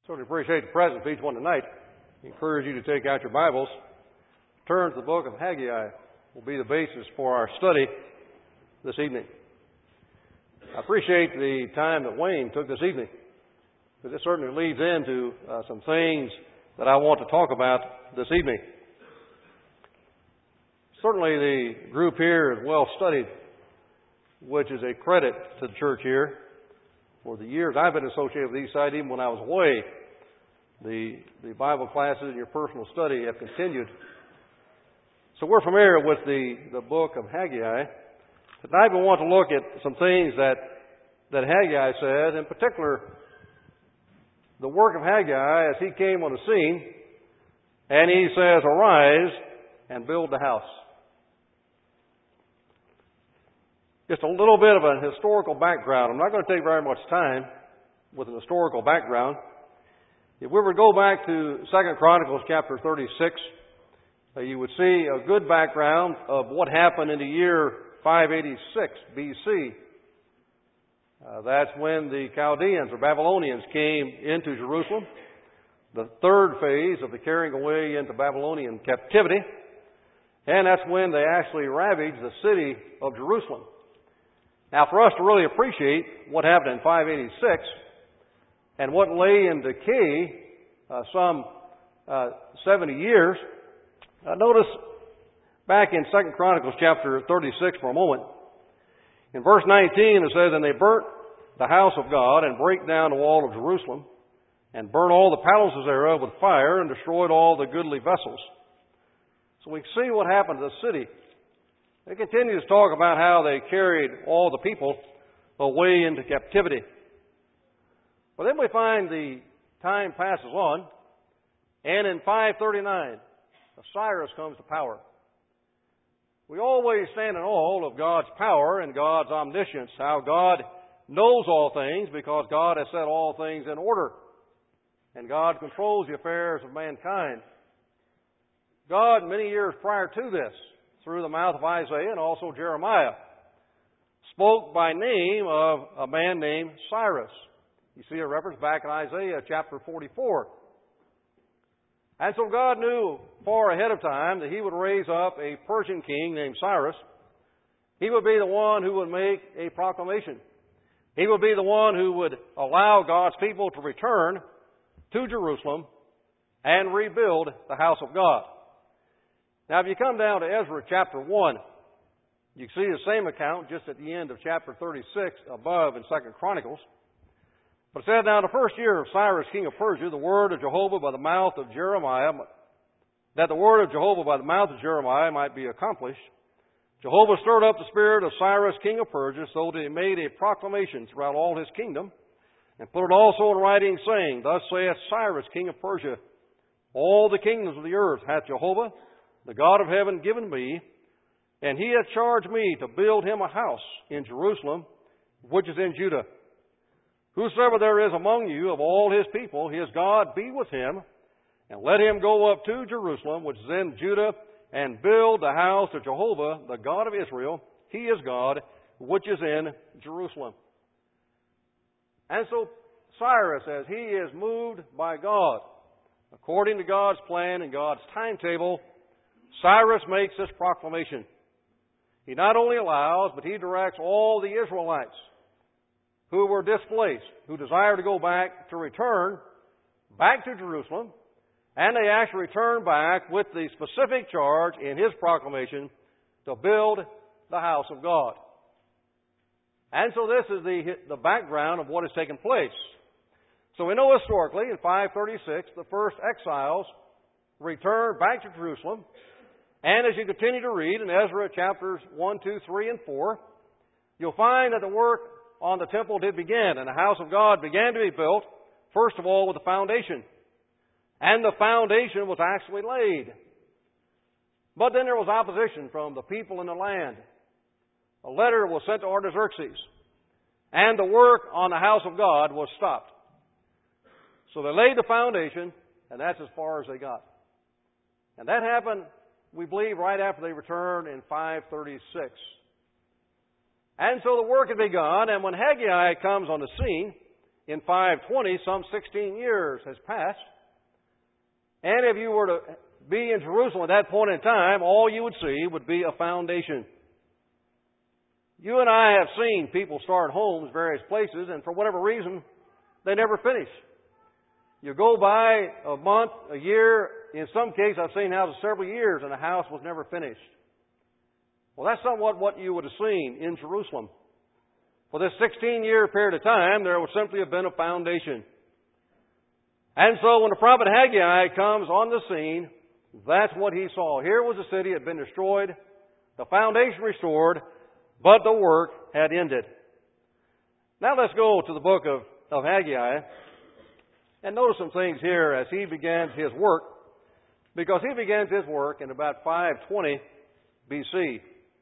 Certainly appreciate the presence of each one tonight. I encourage you to take out your Bibles. Turn to the book of Haggai. Will be the basis for our study this evening. I appreciate the time that Wayne took this evening, because it certainly leads into some things that I want to talk about this evening. Certainly the group here is well studied, which is a credit to the church here. For the years I've been associated with Eastside, even when I was away, the Bible classes and your personal study have continued. So we're familiar with the book of Haggai. Tonight we want to look at some things that Haggai said, in particular the work of Haggai as he came on the scene, and he says, "Arise and build the house." Just a little bit of a historical background. I'm not going to take very much time with an historical background. If we were to go back to 2 Chronicles chapter 36, you would see a good background of what happened in the year 586 BC. That's when the Chaldeans or Babylonians came into Jerusalem, the third phase of the carrying away into Babylonian captivity, and that's when they actually ravaged the city of Jerusalem. Now, for us to really appreciate what happened in 586 and what lay in decay some 70 years, notice back in 2 Chronicles chapter 36 for a moment. In verse 19 it says, "And they burnt the house of God and brake down the wall of Jerusalem and burnt all the palaces thereof with fire and destroyed all the goodly vessels." So we see what happened to the city. It continues to talk about how they carried all the people away into captivity. But then we find the time passes on, and in 539, Cyrus comes to power. We always stand in awe of God's power and God's omniscience, how God knows all things because God has set all things in order, and God controls the affairs of mankind. God, many years prior to this, through the mouth of Isaiah and also Jeremiah, spoke by name of a man named Cyrus. You see a reference back in Isaiah chapter 44. And so God knew far ahead of time that He would raise up a Persian king named Cyrus. He would be the one who would make a proclamation. He would be the one who would allow God's people to return to Jerusalem and rebuild the house of God. Now, if you come down to Ezra chapter 1, you can see the same account just at the end of chapter 36 above in 2 Chronicles. But it said, "Now in the first year of Cyrus, king of Persia, the word of Jehovah by the mouth of Jeremiah, that the word of Jehovah by the mouth of Jeremiah might be accomplished, Jehovah stirred up the spirit of Cyrus, king of Persia, so that he made a proclamation throughout all his kingdom, and put it also in writing, saying, Thus saith Cyrus, king of Persia, all the kingdoms of the earth hath Jehovah, the God of heaven, given me, and He hath charged me to build Him a house in Jerusalem, which is in Judah. Whosoever there is among you of all His people, His God be with him, and let him go up to Jerusalem, which is in Judah, and build the house of Jehovah, the God of Israel. He is God, which is in Jerusalem." And so Cyrus, as he is moved by God, according to God's plan and God's timetable, Cyrus makes this proclamation. He not only allows, but he directs all the Israelites who were displaced, who desire to go back, to return back to Jerusalem, and they actually return back with the specific charge in his proclamation to build the house of God. And so this is the background of what has taken place. So we know historically, in 536, the first exiles returned back to Jerusalem. And as you continue to read in Ezra chapters 1, 2, 3, and 4, you'll find that the work on the temple did begin, and the house of God began to be built, first of all with the foundation. And the foundation was actually laid. But then there was opposition from the people in the land. A letter was sent to Artaxerxes, and the work on the house of God was stopped. So they laid the foundation, and that's as far as they got. And that happened, we believe, right after they returned in 536. And so the work had begun, and when Haggai comes on the scene, in 520, some 16 years has passed. And if you were to be in Jerusalem at that point in time, all you would see would be a foundation. You and I have seen people start homes various places, and for whatever reason, they never finish. You go by a month, a year, in some cases I've seen houses several years, and the house was never finished. Well, that's somewhat what you would have seen in Jerusalem. For this 16-year period of time, there would simply have been a foundation. And so when the prophet Haggai comes on the scene, that's what he saw. Here was a city that had been destroyed, the foundation restored, but the work had ended. Now let's go to the book of Haggai and notice some things here as he begins his work, because he begins his work in about 520 BC.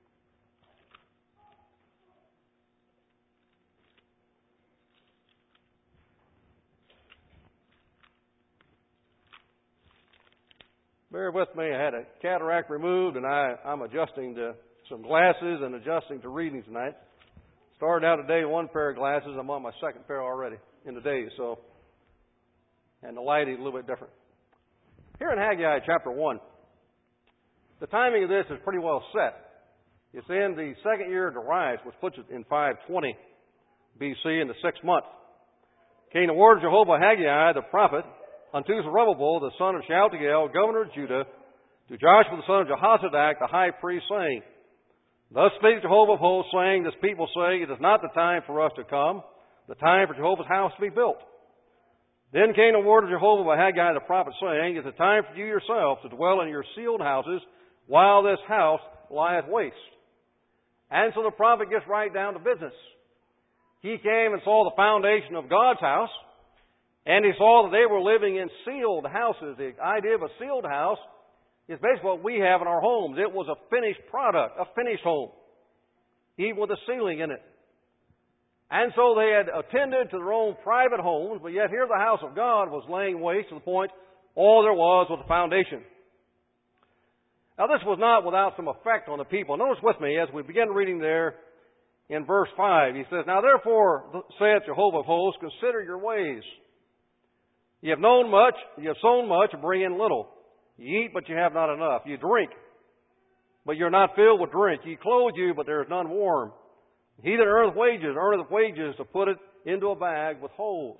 Bear with me, I had a cataract removed and I'm adjusting to some glasses and adjusting to reading tonight. Started out today with one pair of glasses, I'm on my second pair already in the day, so, and the lighting is a little bit different. Here in Haggai chapter 1, the timing of this is pretty well set. It's in the second year of Darius, which puts it in 520 BC in the 6th month. Came the word of Jehovah Haggai the prophet unto Zerubbabel, the son of Shealtiel, governor of Judah, to Joshua the son of Jehozadak, the high priest, saying, Thus speaks Jehovah of hosts, saying, This people say, It is not the time for us to come, the time for Jehovah's house to be built. Then came the word of Jehovah by Haggai the prophet, saying, It is time for you yourselves to dwell in your sealed houses, while this house lieth waste. And so the prophet gets right down to business. He came and saw the foundation of God's house, and he saw that they were living in sealed houses. The idea of a sealed house is basically what we have in our homes. It was a finished product, a finished home, even with a ceiling in it. And so they had attended to their own private homes, but yet here the house of God was laying waste to the point all there was the foundation. Now this was not without some effect on the people. Notice with me as we begin reading there in verse 5. He says, Now therefore, saith Jehovah of hosts, consider your ways. You have known much, you have sown much, and bring in little. You eat, but you have not enough. You drink, but you're not filled with drink. You clothe you, but there is none warm. He that earneth wages to put it into a bag with holes.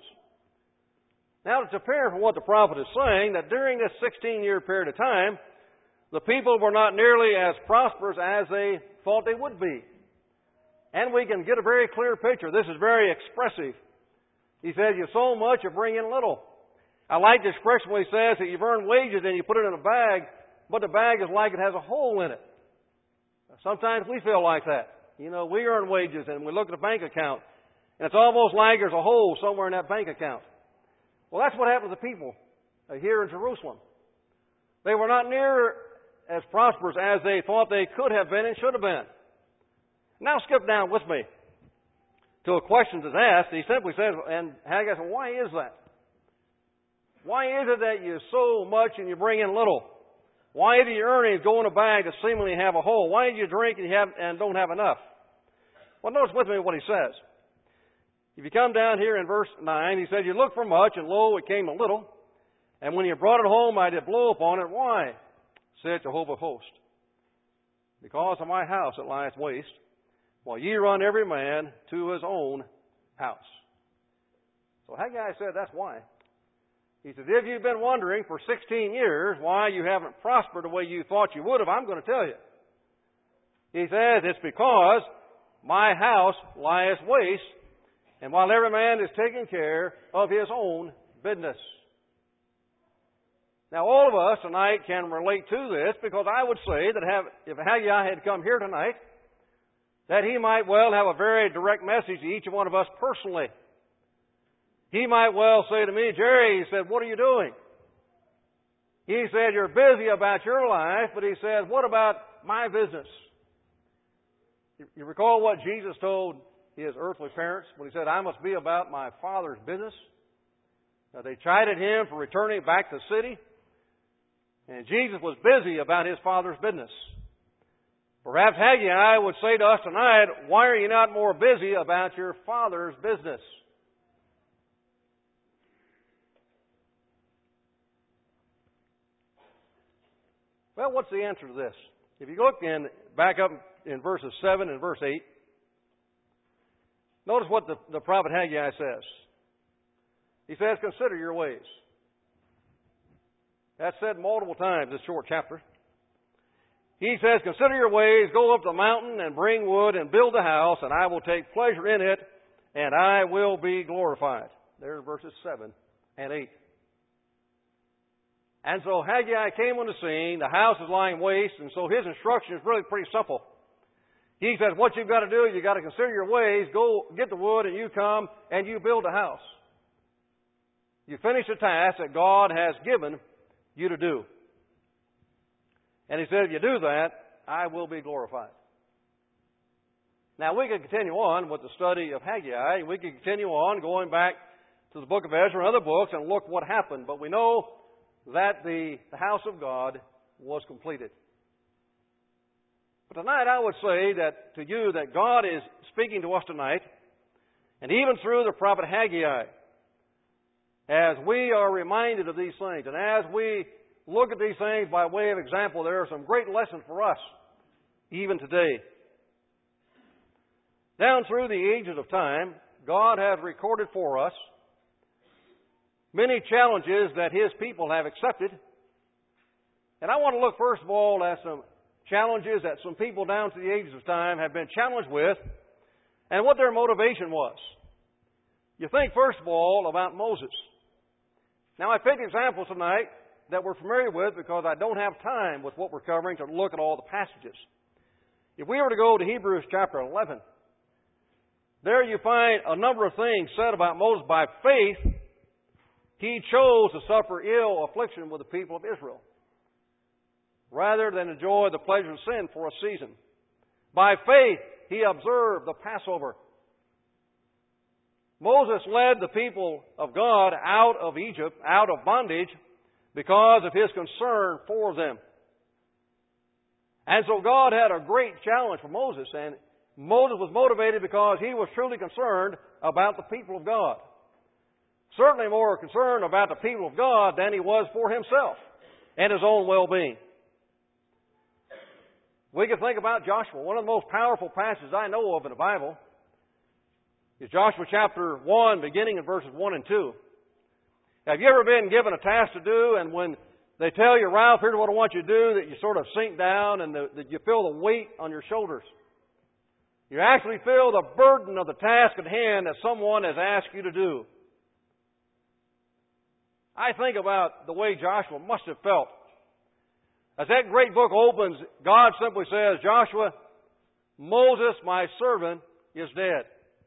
Now it's apparent from what the prophet is saying that during this 16-year period of time, the people were not nearly as prosperous as they thought they would be. And we can get a very clear picture. This is very expressive. He says, You sow much, you bring in little. I like the expression when he says that you've earned wages and you put it in a bag, but the bag is like it has a hole in it. Sometimes we feel like that. You know, we earn wages and we look at a bank account, and it's almost like there's a hole somewhere in that bank account. Well, that's what happened to the people here in Jerusalem. They were not near as prosperous as they thought they could have been and should have been. Now skip down with me to a question that's asked. He simply says, and Haggai said, Why is that? Why is it that you sow much and you bring in little? Why do your earnings go in a bag that seemingly have a hole? Why do you drink and don't have enough? Well, notice with me what he says. If you come down here in verse 9, he says, You looked for much, and lo, it came a little. And when you brought it home, I did blow upon it. Why? Said Jehovah of hosts. Because of my house it lieth waste, while ye run every man to his own house. So Haggai said that's why. He said, if you've been wondering for 16 years why you haven't prospered the way you thought you would have, I'm going to tell you. He says, it's because my house lieth waste, and while every man is taking care of his own business. Now, all of us tonight can relate to this, because I would say that if Haggai had come here tonight, that he might well have a very direct message to each one of us personally. He might well say to me, Jerry, he said, what are you doing? He said, you're busy about your life, but he said, what about my business? You recall what Jesus told his earthly parents when he said, I must be about my Father's business? Now, they chided him for returning back to the city, and Jesus was busy about his Father's business. Perhaps Haggai would say to us tonight, why are you not more busy about your Father's business? Well, what's the answer to this? If you look back up in verses 7 and verse 8, notice what the prophet Haggai says. He says, consider your ways. That's said multiple times this short chapter. He says, consider your ways, go up the mountain and bring wood and build a house, and I will take pleasure in it, and I will be glorified. There's verses 7 and 8. And so Haggai came on the scene. The house is lying waste, and so his instruction is really pretty simple. He says, what you've got to do, you've got to consider your ways, go get the wood, and you come and you build a house. You finish the task that God has given you to do. And he said, if you do that, I will be glorified. Now, we could continue on with the study of Haggai. We could continue on going back to the book of Ezra and other books and look what happened. But we know that the house of God was completed. But tonight I would say that to you that God is speaking to us tonight, and even through the prophet Haggai, as we are reminded of these things, and as we look at these things by way of example, there are some great lessons for us, even today. Down through the ages of time, God has recorded for us many challenges that His people have accepted. And I want to look first of all at some challenges that some people down through the ages of time have been challenged with, and what their motivation was. You think first of all about Moses. Now I picked examples tonight that we're familiar with because I don't have time with what we're covering to look at all the passages. If we were to go to Hebrews chapter 11, there you find a number of things said about Moses. By faith, he chose to suffer ill affliction with the people of Israel, rather than enjoy the pleasure of sin for a season. By faith, he observed the Passover. Moses led the people of God out of Egypt, out of bondage, because of his concern for them. And so God had a great challenge for Moses, and Moses was motivated because he was truly concerned about the people of God. Certainly more concerned about the people of God than he was for himself and his own well-being. We can think about Joshua. One of the most powerful passages I know of in the Bible is Joshua chapter 1, beginning in verses 1 and 2. Have you ever been given a task to do, and when they tell you, Ralph, here's what I want you to do, that you sort of sink down and that you feel the weight on your shoulders? You actually feel the burden of the task at hand that someone has asked you to do. I think about the way Joshua must have felt. As that great book opens, God simply says, Joshua, Moses, my servant, is dead.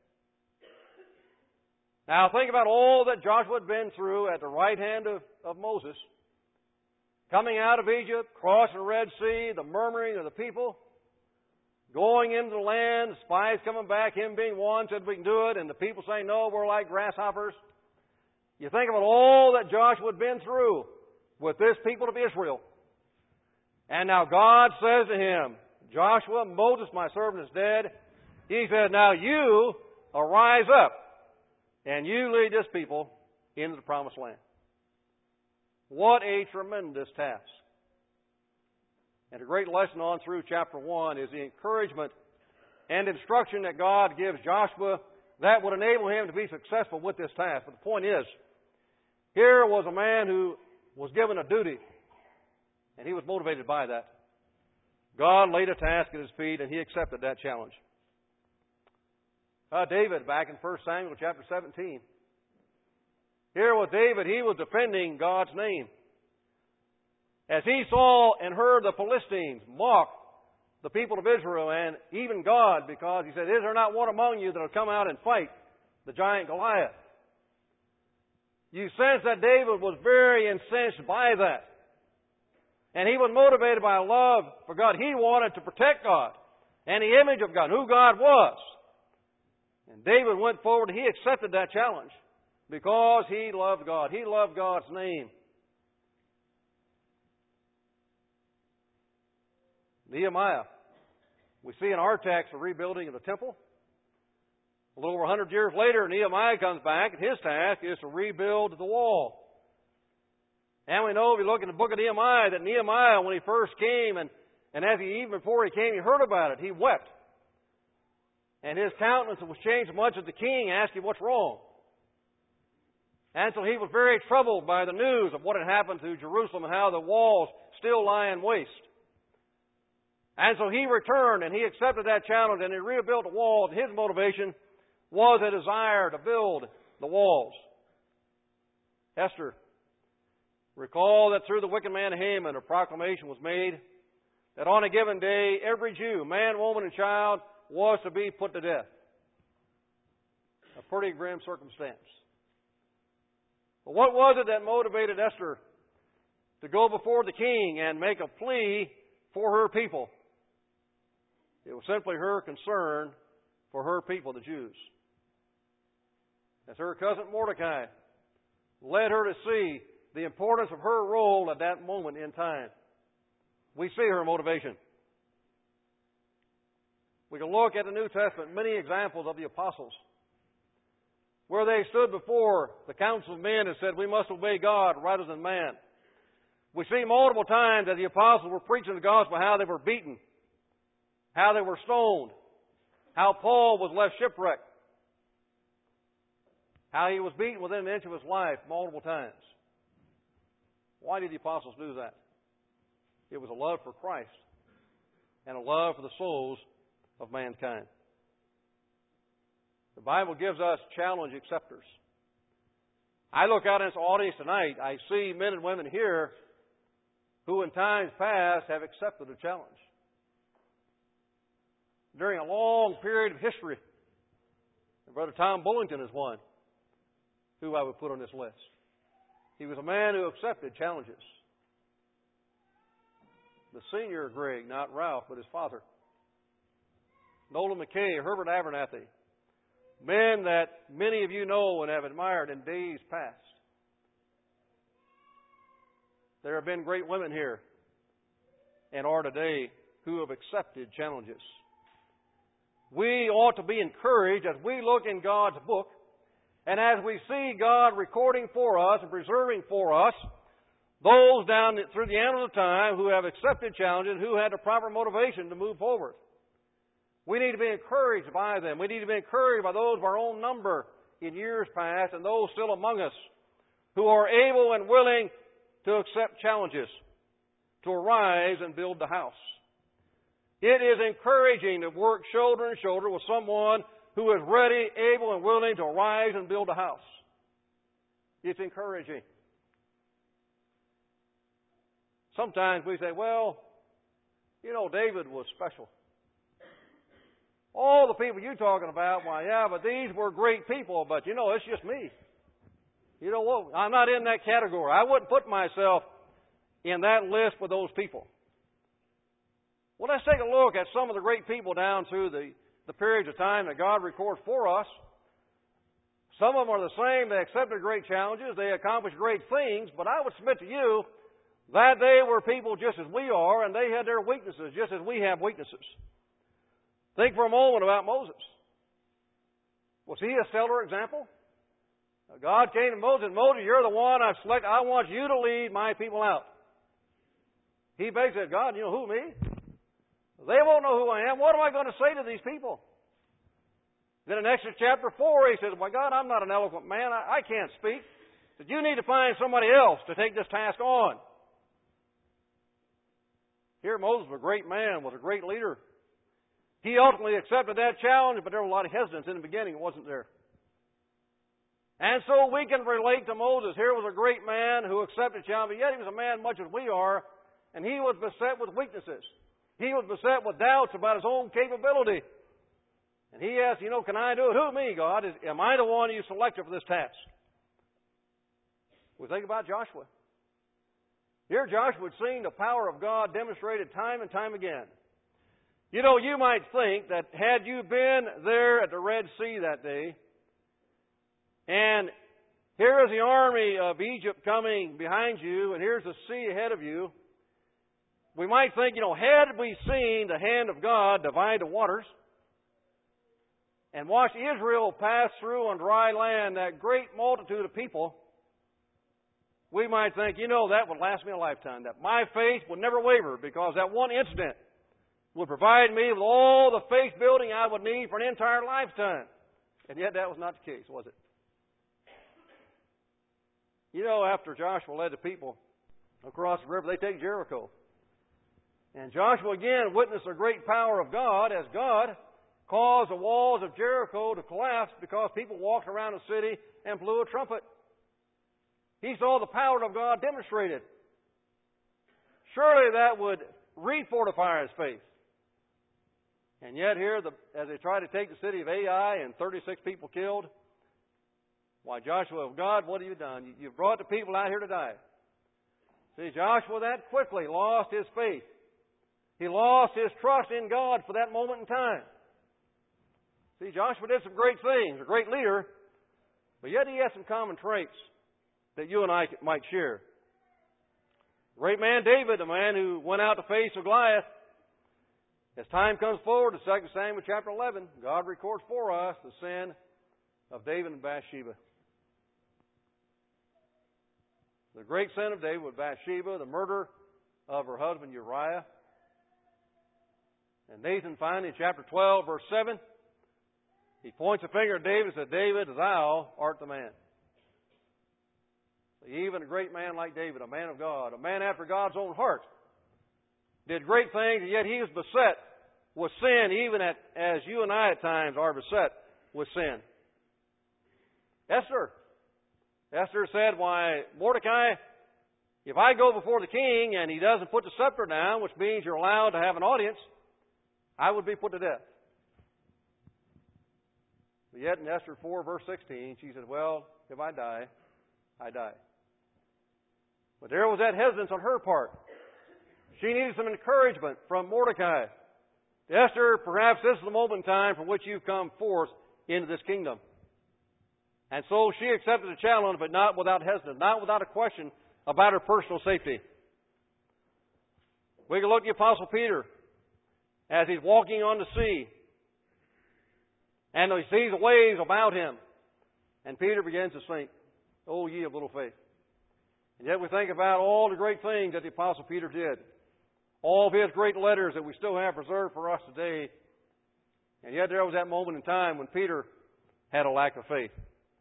Now think about all that Joshua had been through at the right hand of Moses. Coming out of Egypt, crossing the Red Sea, the murmuring of the people, going into the land, spies coming back, him being one, said we can do it, and the people saying, no, we're like grasshoppers. You think about all that Joshua had been through with this people of Israel. And now God says to him, Joshua, Moses, my servant, is dead. He said, now you arise up and you lead this people into the promised land. What a tremendous task. And a great lesson on through chapter 1 is the encouragement and instruction that God gives Joshua that would enable him to be successful with this task. But the point is, here was a man who was given a duty, and he was motivated by that. God laid a task at his feet, and he accepted that challenge. David, back in 1 Samuel chapter 17. Here was David, he was defending God's name. As he saw and heard the Philistines mock the people of Israel and even God, because he said, is there not one among you that will come out and fight the giant Goliath? You sense that David was very incensed by that. And he was motivated by a love for God. He wanted to protect God and the image of God, who God was. And David went forward and he accepted that challenge because he loved God. He loved God's name. Nehemiah. We see in our text the rebuilding of the temple. A little over 100 years later, Nehemiah comes back, and his task is to rebuild the wall. And we know if you look in the book of Nehemiah, that Nehemiah, when he first came, and even before he came, he heard about it, he wept. And his countenance was changed much as the king asked him, what's wrong? And so he was very troubled by the news of what had happened to Jerusalem and how the walls still lie in waste. And so he returned and he accepted that challenge and he rebuilt the walls. His motivation was a desire to build the walls. Esther, recall that through the wicked man Haman, a proclamation was made that on a given day, every Jew, man, woman, and child, was to be put to death. A pretty grim circumstance. But what was it that motivated Esther to go before the king and make a plea for her people? It was simply her concern for her people, the Jews. As her cousin Mordecai led her to see the importance of her role at that moment in time. We see her motivation. We can look at the New Testament, many examples of the apostles, where they stood before the council of men and said, we must obey God rather than man. We see multiple times that the apostles were preaching the gospel, how they were beaten, how they were stoned, how Paul was left shipwrecked, how he was beaten within an inch of his life multiple times. Why did the apostles do that? It was a love for Christ and a love for the souls of mankind. The Bible gives us challenge acceptors. I look out in this audience tonight, I see men and women here who in times past have accepted a challenge. During a long period of history, Brother Tom Bullington is one who I would put on this list. He was a man who accepted challenges. The senior Greg, not Ralph, but his father. Nolan McKay, Herbert Abernathy. Men that many of you know and have admired in days past. There have been great women here and are today who have accepted challenges. We ought to be encouraged as we look in God's book and as we see God recording for us and preserving for us those down through the annals of time who have accepted challenges, who had the proper motivation to move forward. We need to be encouraged by them. We need to be encouraged by those of our own number in years past and those still among us who are able and willing to accept challenges, to arise and build the house. It is encouraging to work shoulder to shoulder with someone who is ready, able, and willing to arise and build a house. It's encouraging. Sometimes we say, well, you know, David was special. All the people you're talking about, why, yeah, but these were great people, but, you know, it's just me. You know what? I'm not in that category. I wouldn't put myself in that list with those people. Well, let's take a look at some of the great people down through the periods of time that God records for us. Some of them are the same. They accepted great challenges. They accomplished great things. But I would submit to you that they were people just as we are, and they had their weaknesses just as we have weaknesses. Think for a moment about Moses. Was he a stellar example? God came to Moses, Moses, you're the one I've selected. I want you to lead my people out. He basically said, God, you know who, me? They won't know who I am. What am I going to say to these people? Then in Exodus chapter 4, he says, well, God, I'm not an eloquent man. I can't speak. He said, you need to find somebody else to take this task on. Here Moses was a great man, was a great leader. He ultimately accepted that challenge, but there was a lot of hesitance in the beginning. It wasn't there. And so we can relate to Moses. Here was a great man who accepted challenge, but yet he was a man much as we are, and he was beset with weaknesses. He was beset with doubts about his own capability. And he asked, you know, can I do it? Who, me, God? Am I the one you selected for this task? We think about Joshua. Here Joshua had seen the power of God demonstrated time and time again. You know, you might think that had you been there at the Red Sea that day, and here is the army of Egypt coming behind you, and here's the sea ahead of you, we might think, you know, had we seen the hand of God divide the waters and watch Israel pass through on dry land, that great multitude of people, we might think, that would last me a lifetime, that my faith would never waver because that one incident would provide me with all the faith building I would need for an entire lifetime. And yet that was not the case, was it? After Joshua led the people across the river, they take Jericho. And Joshua again witnessed the great power of God as God caused the walls of Jericho to collapse because people walked around the city and blew a trumpet. He saw the power of God demonstrated. Surely that would refortify his faith. And yet here, as they tried to take the city of Ai and 36 people killed, why, Joshua, God, what have you done? You've brought the people out here to die. See, Joshua that quickly lost his faith. He lost his trust in God for that moment in time. See, Joshua did some great things, a great leader, but yet he had some common traits that you and I might share. Great man David, the man who went out to face Goliath. As time comes forward to 2 Samuel chapter 11, God records for us the sin of David and Bathsheba. The great sin of David with Bathsheba, the murder of her husband Uriah. And Nathan finally, in chapter 12, verse 7, he points a finger at David and says, David, thou art the man. So even a great man like David, a man of God, a man after God's own heart, did great things, and yet he was beset with sin, even as you and I at times are beset with sin. Esther said, why, Mordecai, if I go before the king and he doesn't put the scepter down, which means you're allowed to have an audience, I would be put to death. But yet in Esther 4, verse 16, she said, well, if I die, I die. But there was that hesitance on her part. She needed some encouragement from Mordecai. Esther, perhaps this is the moment in time from which you've come forth into this kingdom. And so she accepted the challenge, but not without hesitance, not without a question about her personal safety. We can look at the Apostle Peter as he's walking on the sea. And he sees the waves about him. And Peter begins to sink. Oh, ye of little faith. And yet we think about all the great things that the Apostle Peter did. All of his great letters that we still have preserved for us today. And yet there was that moment in time when Peter had a lack of faith.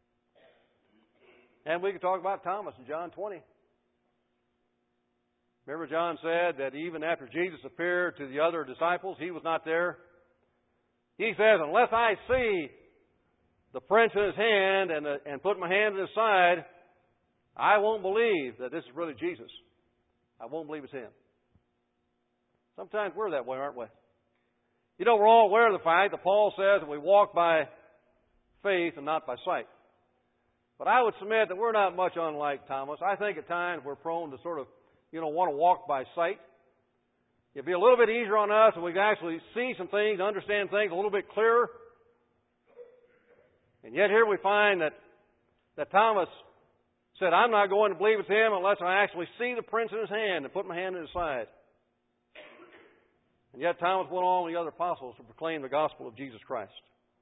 And we could talk about Thomas in John 20. Remember John said that even after Jesus appeared to the other disciples, he was not there. He says, unless I see the prints in his hand and put my hand in his side, I won't believe that this is really Jesus. I won't believe it's him. Sometimes we're that way, aren't we? We're all aware of the fact that Paul says that we walk by faith and not by sight. But I would submit that we're not much unlike Thomas. I think at times we're prone to sort of, want to walk by sight. It'd be a little bit easier on us if we could actually see some things, understand things a little bit clearer. And yet here we find that Thomas said, I'm not going to believe it's him unless I actually see the prints in his hand and put my hand in his side. And yet Thomas went on with the other apostles to proclaim the gospel of Jesus Christ.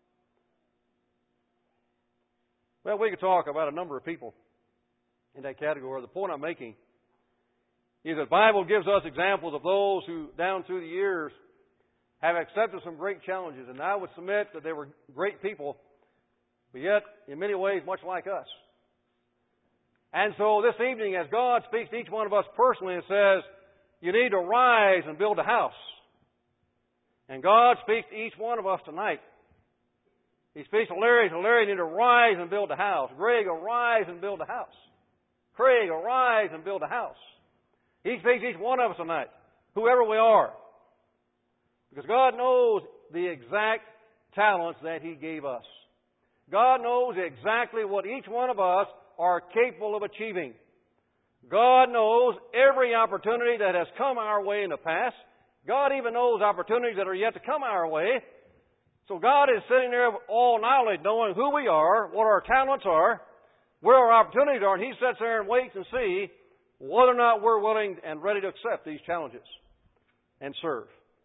Well, we could talk about a number of people in that category. The point I'm making is that the Bible gives us examples of those who, down through the years, have accepted some great challenges. And I would submit that they were great people, but yet, in many ways, much like us. And so this evening, as God speaks to each one of us personally and says, you need to rise and build a house. And God speaks to each one of us tonight. He speaks to Larry. So Larry, you need to rise and build a house. Greg, arise and build a house. Craig, arise and build a house. He speaks to each one of us tonight, whoever we are. Because God knows the exact talents that He gave us. God knows exactly what each one of us are capable of achieving. God knows every opportunity that has come our way in the past. God even knows opportunities that are yet to come our way. So God is sitting there with all knowledge, knowing who we are, what our talents are, where our opportunities are, and He sits there and waits and sees whether or not we're willing and ready to accept these challenges and serve.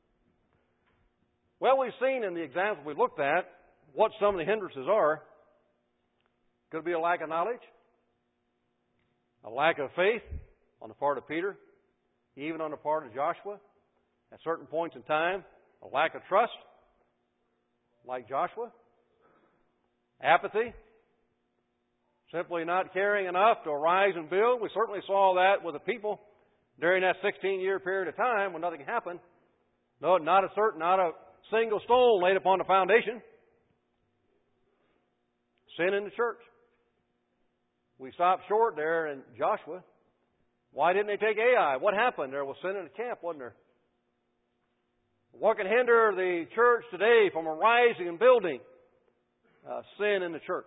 Well, we've seen in the example we looked at what some of the hindrances are. Could be a lack of knowledge. A lack of faith on the part of Peter, even on the part of Joshua. At certain points in time, a lack of trust, like Joshua. Apathy. Simply not caring enough to arise and build. We certainly saw that with the people during that 16-year period of time when nothing happened. No, not a single stone laid upon the foundation. Sin in the church. We stopped short there in Joshua. Why didn't they take Ai? What happened? There was sin in the camp, wasn't there? What can hinder the church today from arising and building? Sin in the church.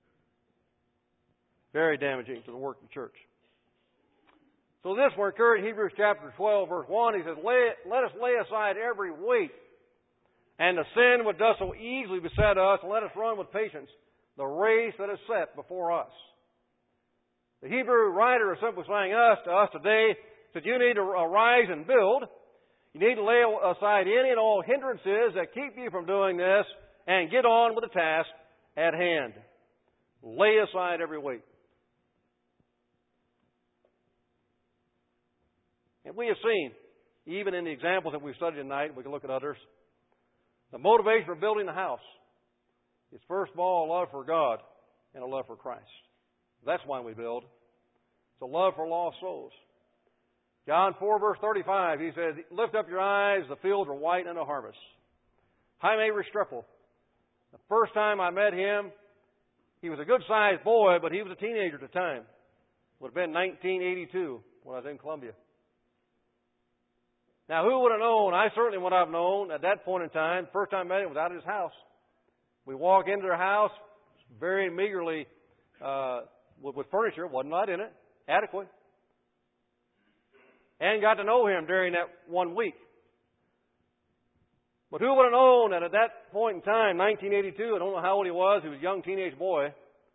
Very damaging to the work of the church. So this we're encouraged in Hebrews chapter 12, verse 1. He says, let us lay aside every weight and the sin which does so easily beset us, and let us run with patience the race that is set before us. The Hebrew writer is simply saying to us today that you need to arise and build. You need to lay aside any and all hindrances that keep you from doing this and get on with the task at hand. Lay aside every weight. And we have seen, even in the examples that we've studied tonight, we can look at others, the motivation for building a house is first of all a love for God and a love for Christ. That's why we build. It's a love for lost souls. John 4, verse 35, he says, lift up your eyes, the fields are white unto harvest. Jaime Restrepo, the first time I met him, he was a good-sized boy, but he was a teenager at the time. It would have been 1982 when I was in Columbia. Now, who would have known? I certainly would have known at that point in time. First time I met him was out of his house. We walk into their house, very meagerly with furniture, wasn't a lot in it, adequate. And got to know him during that 1 week. But who would have known that at that point in time, 1982, I don't know how old he was a young teenage boy,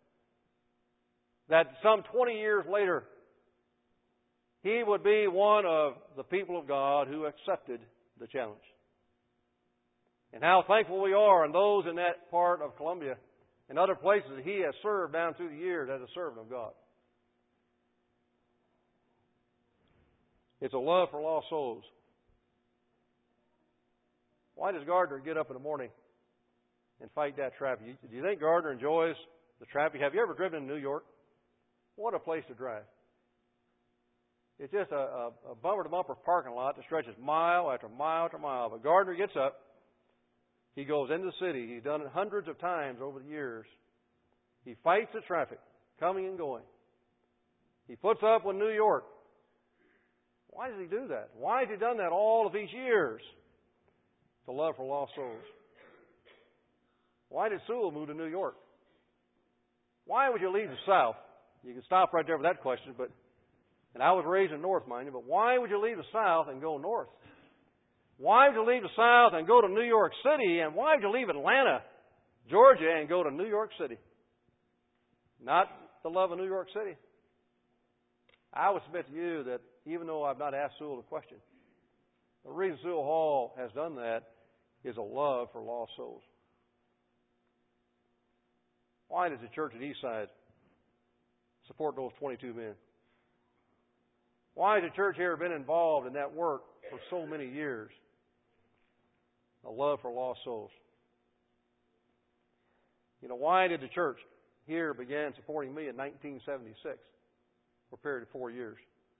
that some 20 years later, he would be one of the people of God who accepted the challenge. And how thankful we are, and those in that part of Columbia and other places that he has served down through the years as a servant of God. It's a love for lost souls. Why does Gardner get up in the morning and fight that traffic? Do you think Gardner enjoys the traffic? Have you ever driven in New York? What a place to drive. It's just a bumper-to-bumper parking lot that stretches mile after mile after mile. But Gardner gets up. He goes into the city. He's done it hundreds of times over the years. He fights the traffic, coming and going. He puts up with New York. Why does he do that? Why has he done that all of these years? The love for lost souls. Why did Sewell move to New York? Why would you leave the South? You can stop right there with that question, and I was raised in North, mind you, but why would you leave the South and go North? Why would you leave the South and go to New York City? And why would you leave Atlanta, Georgia, and go to New York City? Not the love of New York City. I would submit to you that even though I've not asked Sewell the question, the reason Sewell Hall has done that is a love for lost souls. Why does the church at Eastside support those 22 men? Why has the church here been involved in that work for so many years? A love for lost souls. You know, why did the church here begin supporting me in 1976 for a period of 4 years?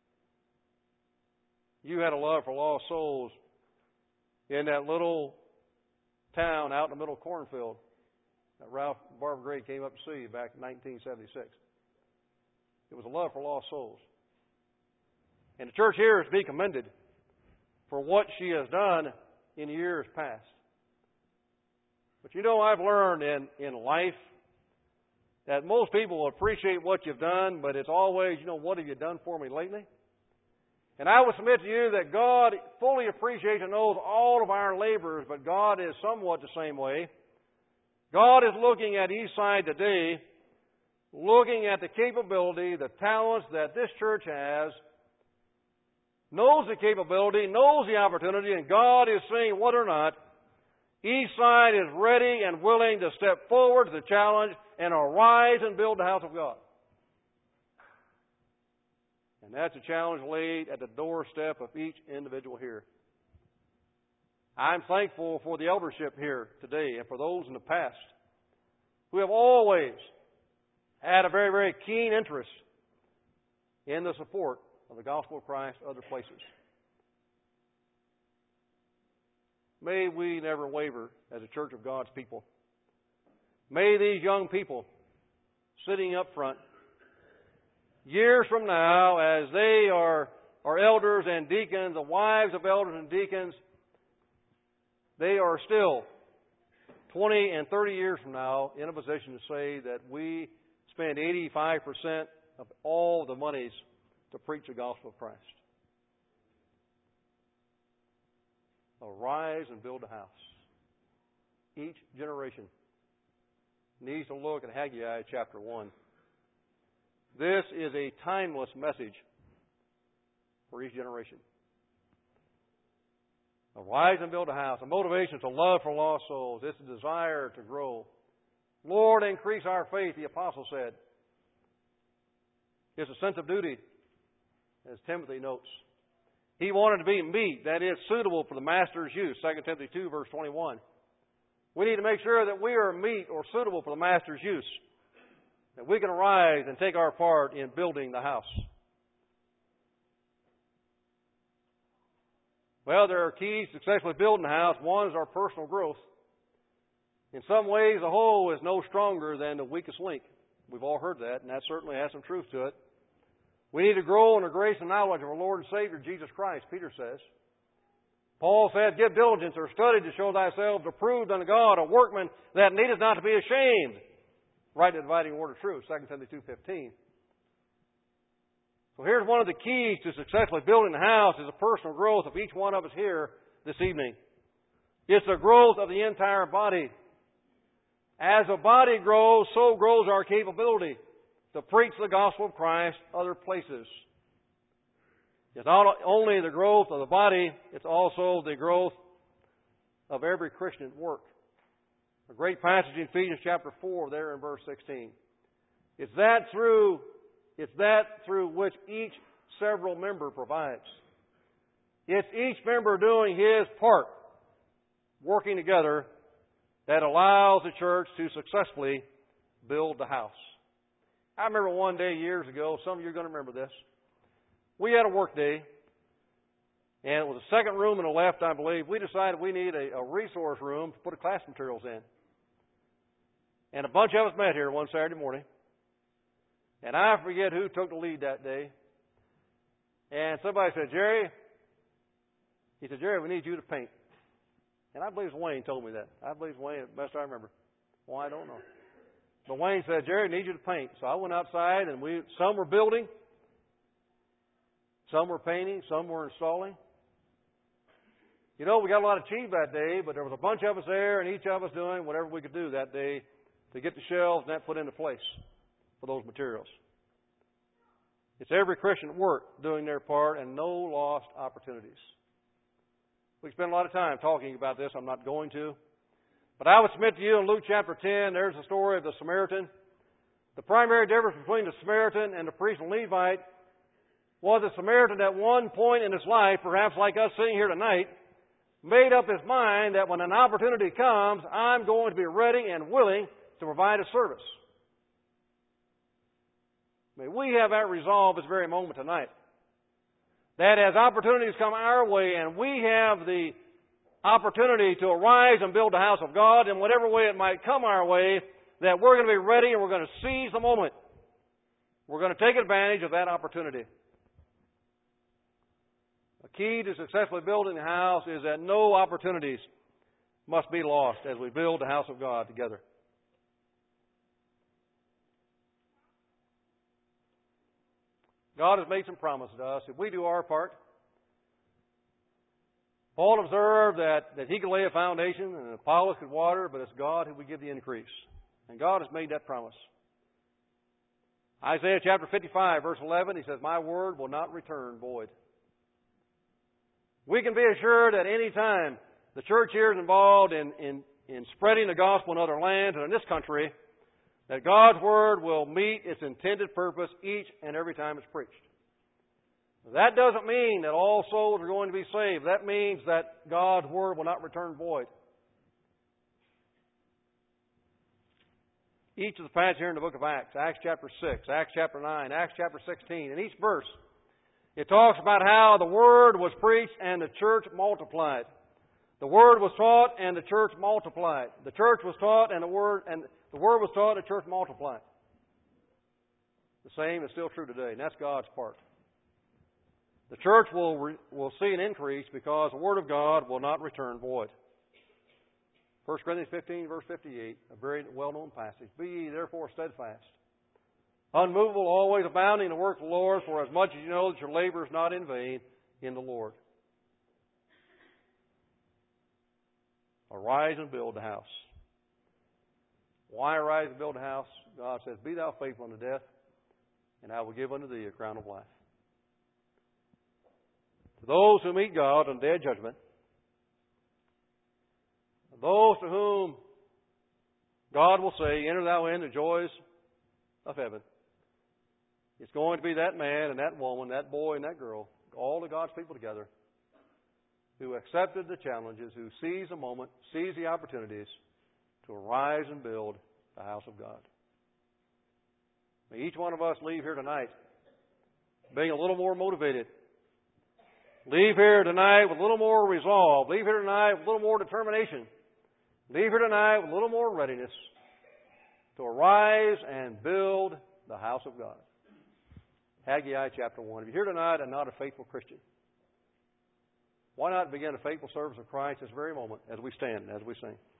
You had a love for lost souls in that little town out in the middle of cornfield that Ralph and Barbara Gray came up to see back in 1976. It was a love for lost souls. And the church here is to be commended for what she has done in years past. But you know, I've learned in life that most people will appreciate what you've done, but it's always, what have you done for me lately? And I would submit to you that God fully appreciates and knows all of our labors, but God is somewhat the same way. God is looking at Eastside today, looking at the capability, the talents that this church has, knows the capability, knows the opportunity, and God is saying whether or not Eastside is ready and willing to step forward to the challenge and arise and build the house of God. And that's a challenge laid at the doorstep of each individual here. I'm thankful for the eldership here today and for those in the past who have always had a very, very keen interest in the support of the gospel of Christ other places. May we never waver as a church of God's people. May these young people sitting up front, years from now, as they are elders and deacons, the wives of elders and deacons, they are still 20 and 30 years from now in a position to say that we spend 85% of all the monies to preach the gospel of Christ. Arise and build a house. Each generation needs to look at Haggai chapter 1. This is a timeless message for each generation. Arise and build a house. A motivation is a love for lost souls. It's a desire to grow. Lord, increase our faith, the apostle said. It's a sense of duty, as Timothy notes. He wanted to be meat, that is, suitable for the master's use, 2 Timothy 2, verse 21. We need to make sure that we are meat or suitable for the master's use, that we can arise and take our part in building the house. Well, there are keys to successfully building a house. One is our personal growth. In some ways, the whole is no stronger than the weakest link. We've all heard that, and that certainly has some truth to it. We need to grow in the grace and knowledge of our Lord and Savior, Jesus Christ, Peter says. Paul said, give diligence or study to show thyself approved unto God, a workman that needeth not to be ashamed. Rightly dividing the word of truth, 2 Timothy 2:15. So here's one of the keys to successfully building a house is the personal growth of each one of us here this evening. It's the growth of the entire body. As the body grows, so grows our capability to preach the gospel of Christ other places. It's not only the growth of the body, it's also the growth of every Christian at work. A great passage in Ephesians chapter 4 there in verse 16. It's that through which each several member provides. It's each member doing his part, working together, that allows the church to successfully build the house. I remember one day years ago, some of you are going to remember this. We had a work day, and it was the second room on the left, I believe. We decided we need a resource room to put the class materials in. And a bunch of us met here one Saturday morning. And I forget who took the lead that day. And somebody said, Jerry, we need you to paint. And I believe Wayne told me that. I believe Wayne, best I remember. Well, I don't know. But Wayne said, Jerry, I need you to paint. So I went outside, and some were building, some were painting, some were installing. You know, we got a lot achieved that day, but there was a bunch of us there, and each of us doing whatever we could do that day to get the shelves and that put into place for those materials. It's every Christian at work doing their part and no lost opportunities. We spend a lot of time talking about this. I'm not going to. But I would submit to you in Luke chapter 10, there's the story of the Samaritan. The primary difference between the Samaritan and the priest and Levite was the Samaritan at one point in his life, perhaps like us sitting here tonight, made up his mind that when an opportunity comes, I'm going to be ready and willing to provide a service. May we have that resolve this very moment tonight. That as opportunities come our way and we have the opportunity to arise and build the house of God in whatever way it might come our way, that we're going to be ready and we're going to seize the moment. We're going to take advantage of that opportunity. The key to successfully building the house is that no opportunities must be lost as we build the house of God together. God has made some promises to us. If we do our part, Paul observed that he could lay a foundation and Apollos could water, but it's God who would give the increase. And God has made that promise. Isaiah chapter 55, verse 11, he says, my word will not return void. We can be assured that any time the church here is involved in spreading the gospel in other lands and in this country, that God's word will meet its intended purpose each and every time it's preached. That doesn't mean that all souls are going to be saved. That means that God's Word will not return void. Each of the passages here in the book of Acts, Acts chapter 6, Acts chapter 9, Acts chapter 16, in each verse, it talks about how the Word was preached and the church multiplied. The Word was taught and the church multiplied. The church was taught and the Word was taught and the church multiplied. The same is still true today, and that's God's part. The church will see an increase because the Word of God will not return void. 1 Corinthians 15, verse 58, a very well-known passage. Be ye therefore steadfast, unmovable, always abounding in the work of the Lord, for as much as you know that your labor is not in vain in the Lord. Arise and build the house. Why arise and build the house? God says, be thou faithful unto death, and I will give unto thee a crown of life. To those who meet God on the day of judgment, those to whom God will say, enter thou in the joys of heaven. It's going to be that man and that woman, that boy and that girl, all of God's people together, who accepted the challenges, who seized the moment, seized the opportunities to arise and build the house of God. May each one of us leave here tonight being a little more motivated. Leave here tonight with a little more resolve. Leave here tonight with a little more determination. Leave here tonight with a little more readiness to arise and build the house of God. Haggai chapter 1. If you're here tonight and not a faithful Christian, why not begin a faithful service of Christ this very moment as we stand, as we sing?